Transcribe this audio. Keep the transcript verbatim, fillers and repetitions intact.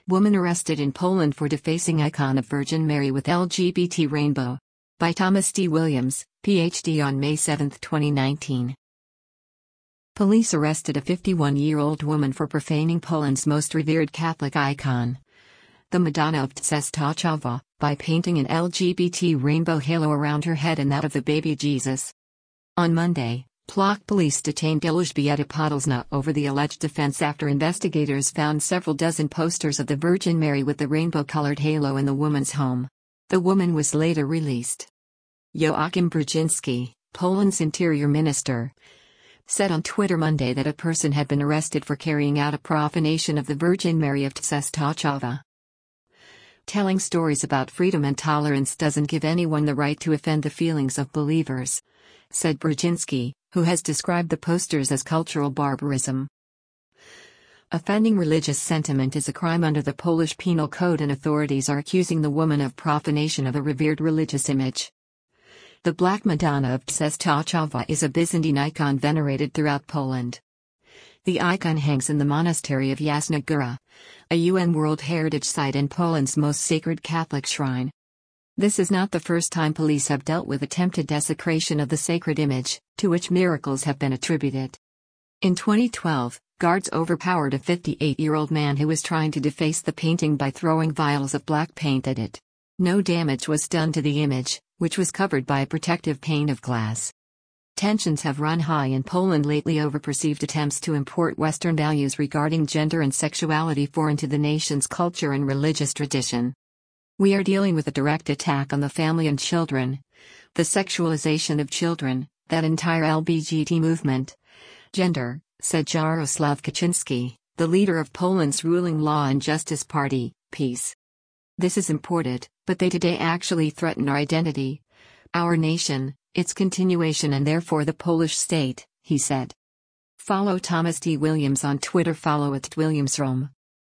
Woman arrested in Poland for defacing icon of Virgin Mary with L G B T rainbow. By Thomas D. Williams, P H D on May seventh, twenty nineteen. Police arrested a fifty-one-year-old woman for profaning Poland's most revered Catholic icon, the Madonna of Częstochowa, by painting an L G B T rainbow halo around her head and that of the baby Jesus. On Monday, Plock police detained Elżbieta Podolzna over the alleged offense after investigators found several dozen posters of the Virgin Mary with the rainbow-colored halo in the woman's home. The woman was later released. Joachim Brudziński, Poland's interior minister, said on Twitter Monday that a person had been arrested for carrying out a profanation of the Virgin Mary of Częstochowa. Telling stories about freedom and tolerance doesn't give anyone the right to offend the feelings of believers, said Brudziński, who has described the posters as cultural barbarism. Offending religious sentiment is a crime under the Polish Penal Code, and authorities are accusing the woman of profanation of a revered religious image. The Black Madonna of Częstochowa is a Byzantine icon venerated throughout Poland. The icon hangs in the monastery of Jasna Góra, a U N World Heritage Site and Poland's most sacred Catholic shrine. This is not the first time police have dealt with attempted desecration of the sacred image, to which miracles have been attributed. In twenty twelve, guards overpowered a fifty-eight-year-old man who was trying to deface the painting by throwing vials of black paint at it. No damage was done to the image, which was covered by a protective pane of glass. Tensions have run high in Poland lately over perceived attempts to import Western values regarding gender and sexuality foreign to the nation's culture and religious tradition. We are dealing with a direct attack on the family and children, the sexualization of children, that entire L G B T movement. Gender, said Jaroslaw Kaczynski, the leader of Poland's ruling Law and Justice Party, PiS. This is imported, but they today actually threaten our identity, our nation, its continuation and therefore the Polish state, he said. Follow Thomas D. Williams on Twitter. Follow at WilliamsRome.